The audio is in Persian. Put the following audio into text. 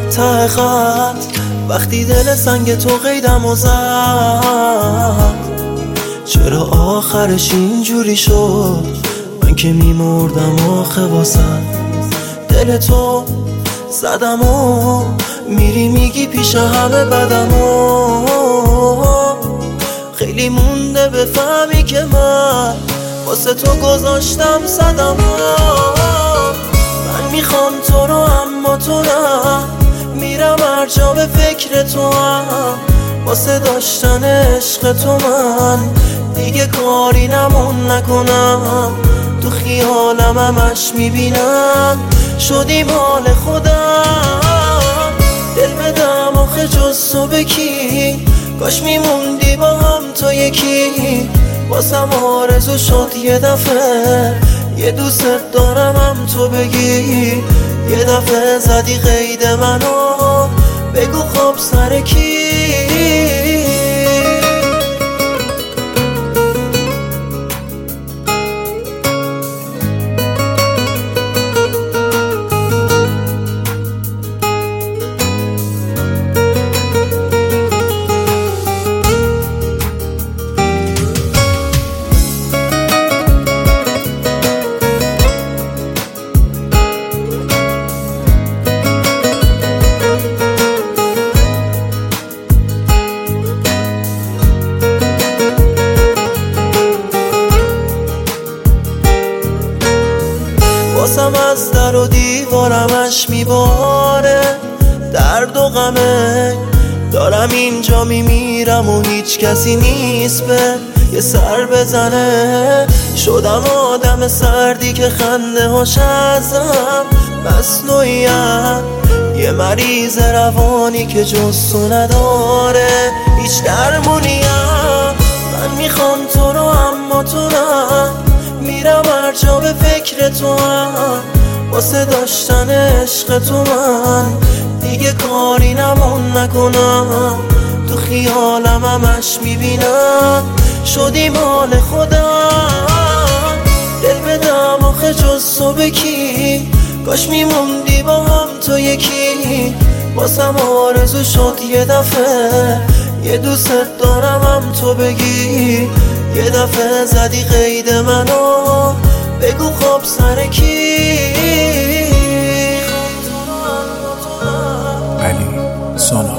ته خط وقتی دل سنگ تو قیدم و زد، چرا آخرش اینجوری شد؟ من که میمردم آخه واسه دل تو زدم و میری میگی پیش همه بدم و خیلی مونده بفهمی که من واسه تو گذاشتم صدم و من میخوام تو رو اما تو نه، میرم هر جا به فکر تو هم، واسه داشتن عشق تو من دیگه کاری نمون نکنم، تو خیالم همش میبینم شدی مال خودم، دل بدم آخه جز تو به کی؟ کاش میموندی با هم تو یکی، واسم آرزو شد یه دفعه یه دوست دارم هم تو بگی، یه دفعه زدی قید منو بگو خب سر کی؟ واسم از در و دیوارمش میباره درد و غمه، دارم اینجا میمیرم و هیچ کسی نیست به یه سر بزنه، شدم آدم سردی که خنده هاش ازم مصنوعیم، یه مریض روانی که جز تو نداره هیچ درمونیم، من میخوام تو رو اما تو نه، میرم هر جا به فکر تو هم، واسه داشتن عشق تو من دیگه کاری نمون نکنم، تو خیالم همش میبینم شدی مال خودم، دل بدم آخه جز تو به کی؟ کاش میموندی با هم تو یکی، واسم آرزو شد یه دفعه یه دوست دارم هم تو بگی، یه دفعه زدی قید منو بگو خب سر کی؟ علی سونا